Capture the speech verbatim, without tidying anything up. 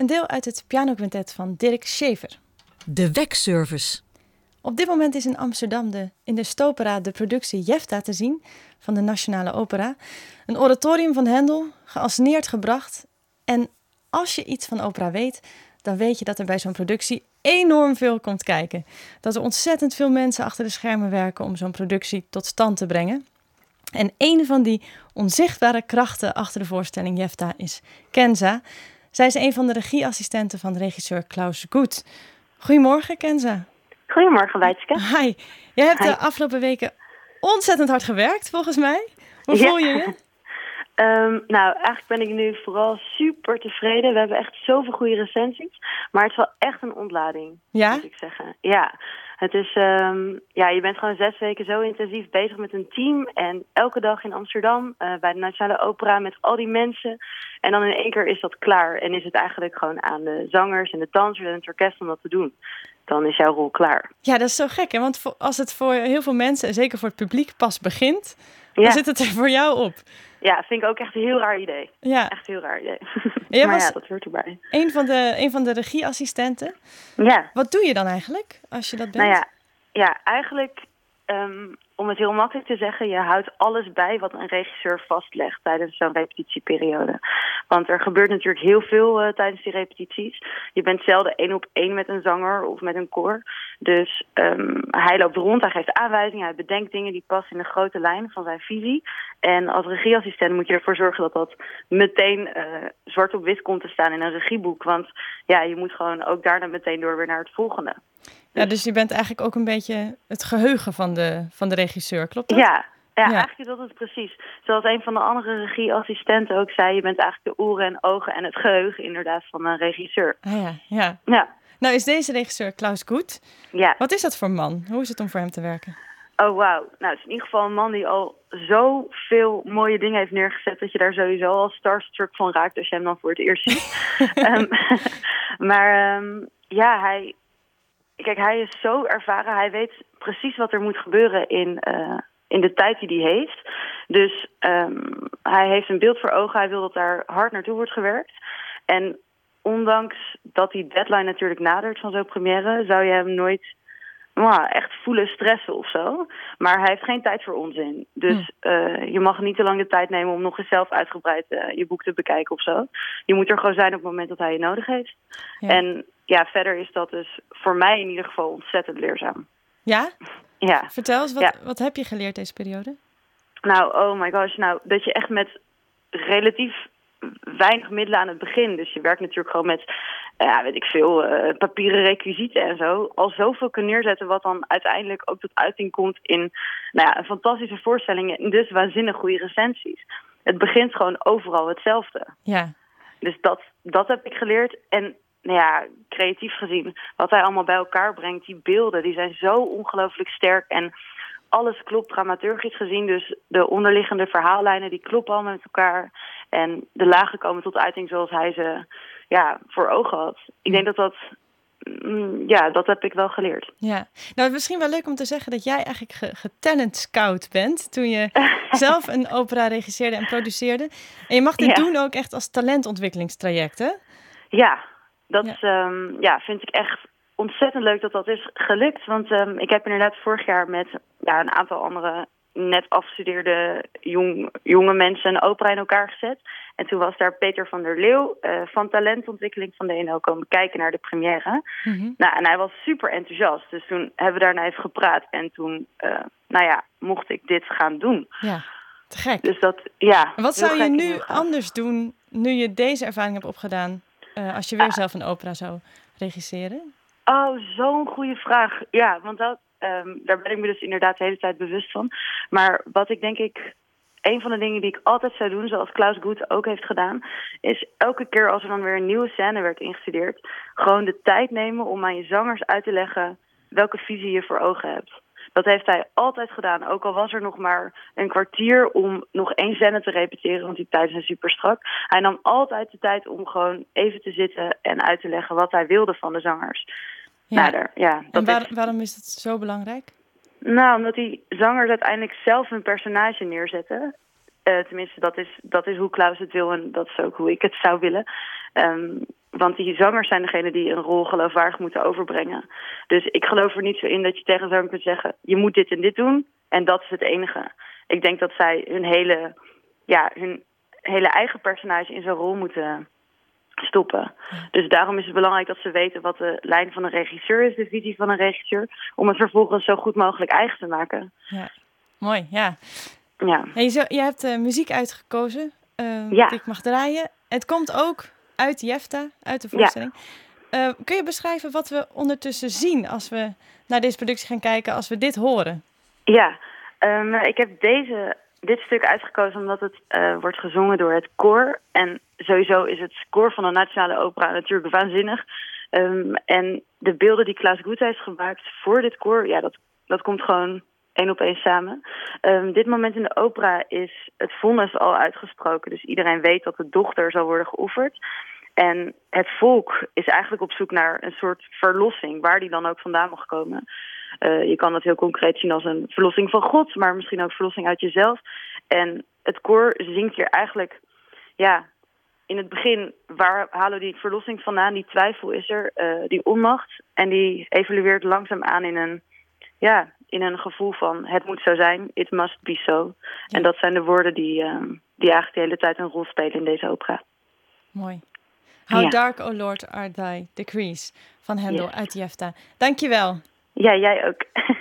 een deel uit het pianoquintet van Dirk Schaefer. De Wekservice. Op dit moment is in Amsterdam de, in de Stopera de productie Jefta te zien van de Nationale Opera. Een oratorium van Händel, geanceneerd gebracht. En als je iets van opera weet, dan weet je dat er bij zo'n productie enorm veel komt kijken. Dat er ontzettend veel mensen achter de schermen werken om zo'n productie tot stand te brengen. En een van die onzichtbare krachten achter de voorstelling Jefta is Kenza. Zij is een van de regieassistenten van regisseur Klaus Guth. Goedemorgen, Kenza. Goedemorgen, Weitske. Hi. Jij hebt Hi. de afgelopen weken ontzettend hard gewerkt, volgens mij. Hoe voel je je? Um, nou, eigenlijk ben ik nu vooral super tevreden. We hebben echt zoveel goede recensies. Maar het is wel echt een ontlading, Ja? moet ik zeggen. Ja, het is, um, ja, je bent gewoon zes weken zo intensief bezig met een team. En elke dag in Amsterdam, uh, bij de Nationale Opera, met al die mensen. En dan in één keer is dat klaar. En is het eigenlijk gewoon aan de zangers en de dansers en het orkest om dat te doen. Dan is jouw rol klaar. Ja, dat is zo gek, hè? Want voor, als het voor heel veel mensen, en zeker voor het publiek, pas begint, Ja. dan zit het er voor jou op. Ja, vind ik ook echt een heel raar idee. Ja. Echt een heel raar idee. Jij maar was ja, dat hoort erbij. Een van de, een van de regieassistenten. Ja. Wat doe je dan eigenlijk, als je dat bent? Nou ja, ja eigenlijk, um, om het heel makkelijk te zeggen, je houdt alles bij wat een regisseur vastlegt tijdens zo'n repetitieperiode. Want er gebeurt natuurlijk heel veel uh, tijdens die repetities. Je bent zelden één op één met een zanger of met een koor. Dus um, hij loopt rond, hij geeft aanwijzingen, hij bedenkt dingen die passen in de grote lijn van zijn visie. En als regieassistent moet je ervoor zorgen dat dat meteen uh, zwart op wit komt te staan in een regieboek. Want ja, je moet gewoon ook daarna meteen door weer naar het volgende. Ja, dus je bent eigenlijk ook een beetje het geheugen van de, van de regisseur, klopt dat? Ja, ja, Ja. eigenlijk is dat het precies. Zoals een van de andere regieassistenten ook zei, je bent eigenlijk de oren en ogen en het geheugen inderdaad van een regisseur. Ah ja, ja. Ja. Nou is deze regisseur Klaus Guth. Ja. Wat is dat voor man? Hoe is het om voor hem te werken? Oh, wauw. Nou, het is in ieder geval een man die al zoveel mooie dingen heeft neergezet dat je daar sowieso al starstruck van raakt als je hem dan voor het eerst ziet. um, maar um, ja, hij... Kijk, hij is zo ervaren. Hij weet precies wat er moet gebeuren in, uh, in de tijd die hij heeft. Dus um, hij heeft een beeld voor ogen. Hij wil dat daar hard naartoe wordt gewerkt. En ondanks dat die deadline natuurlijk nadert van zo'n première, zou je hem nooit nou, echt voelen stressen of zo. Maar hij heeft geen tijd voor onzin. Dus uh, je mag niet te lang de tijd nemen om nog eens zelf uitgebreid uh, je boek te bekijken of zo. Je moet er gewoon zijn op het moment dat hij je nodig heeft. Ja. En ja, verder is dat dus voor mij in ieder geval ontzettend leerzaam. Ja? Ja. Vertel eens, wat, Ja. wat heb je geleerd deze periode? Nou, oh my gosh. Nou, dat je echt met relatief weinig middelen aan het begin. Dus je werkt natuurlijk gewoon met, ja, weet ik veel, uh, papieren requisieten en zo. Al zoveel kan neerzetten wat dan uiteindelijk ook tot uiting komt in nou ja, een fantastische voorstelling en dus waanzinnig goede recensies. Het begint gewoon overal hetzelfde. Ja. Dus dat, dat heb ik geleerd. En nou ja, creatief gezien, wat hij allemaal bij elkaar brengt, die beelden, die zijn zo ongelooflijk sterk. En alles klopt dramaturgisch gezien. Dus de onderliggende verhaallijnen, die kloppen allemaal met elkaar. En de lagen komen tot uiting zoals hij ze ja, voor ogen had. Ik denk dat dat, mm, ja, dat heb ik wel geleerd. Ja, nou misschien wel leuk om te zeggen dat jij eigenlijk ge- getalent scout bent toen je zelf een opera regisseerde en produceerde. En je mag dit Ja. doen ook echt als talentontwikkelingstraject, hè? Ja, dat ja. Ja. Um, ja, vind ik echt ontzettend leuk dat dat is gelukt. Want um, ik heb inderdaad vorig jaar met ja, een aantal andere net afgestudeerde jong, jonge mensen een opera in elkaar gezet. En toen was daar Peter van der Leeuw uh, van talentontwikkeling van de E N O komen kijken naar de première. Mm-hmm. Nou, en hij was super enthousiast. Dus toen hebben we daarna even gepraat. En toen, uh, nou ja, mocht ik dit gaan doen. Ja, te gek. Dus dat, ja. En wat zou je gek en nu heel gaaf. anders doen, nu je deze ervaring hebt opgedaan, uh, als je weer Ah. zelf een opera zou regisseren? Oh, zo'n goede vraag. Ja, want dat, um, daar ben ik me dus inderdaad de hele tijd bewust van. Maar wat ik denk ik, een van de dingen die ik altijd zou doen, zoals Klaus Guth ook heeft gedaan, is elke keer als er dan weer een nieuwe scène werd ingestudeerd, gewoon de tijd nemen om aan je zangers uit te leggen welke visie je voor ogen hebt. Dat heeft hij altijd gedaan. Ook al was er nog maar een kwartier om nog één scène te repeteren, want die tijden zijn super strak. Hij nam altijd de tijd om gewoon even te zitten en uit te leggen wat hij wilde van de zangers. Ja. Nou, daar, ja, dat En waar, is, waarom is het zo belangrijk? nou, omdat die zangers uiteindelijk zelf een personage neerzetten. Uh, tenminste, dat is, dat is hoe Klaus het wil en dat is ook hoe ik het zou willen. Um, Want die zangers zijn degene die een rol geloofwaardig moeten overbrengen. Dus ik geloof er niet zo in dat je tegen een zanger kunt zeggen, je moet dit en dit doen en dat is het enige. Ik denk dat zij hun hele, ja, hun hele eigen personage in zo'n rol moeten stoppen. Dus daarom is het belangrijk dat ze weten wat de lijn van een regisseur is, de visie van een regisseur, om het vervolgens zo goed mogelijk eigen te maken. Ja, mooi, ja. Ja. Hey, zo, je hebt uh, muziek uitgekozen uh, ja. die ik mag draaien. Het komt ook uit Jefta, uit de voorstelling. Ja. Uh, kun je beschrijven wat we ondertussen zien als we naar deze productie gaan kijken, als we dit horen? Ja, um, ik heb deze, dit stuk uitgekozen omdat het uh, wordt gezongen door het koor. En sowieso is het koor van de Nationale Opera natuurlijk waanzinnig. Um, en de beelden die Klaus Guth heeft gemaakt voor dit koor, ja, dat, dat komt gewoon één op één samen. Um, dit moment in de opera is het vonnis al uitgesproken. Dus iedereen weet dat de dochter zal worden geofferd. En het volk is eigenlijk op zoek naar een soort verlossing, waar die dan ook vandaan mag komen. Uh, je kan dat heel concreet zien als een verlossing van God, maar misschien ook verlossing uit jezelf. En het koor zingt hier eigenlijk, ja, in het begin, waar halen we die verlossing vandaan? Die twijfel is er, uh, die onmacht. En die evolueert langzaam aan in een, ja, in een gevoel van het moet zo zijn, it must be so. Ja. En dat zijn de woorden die, uh, die eigenlijk de hele tijd een rol spelen in deze opera. Mooi. How ja. Dark, O Lord, are thy decrees van Händel yes. uit Jefta. Dank je wel. Ja, jij ook.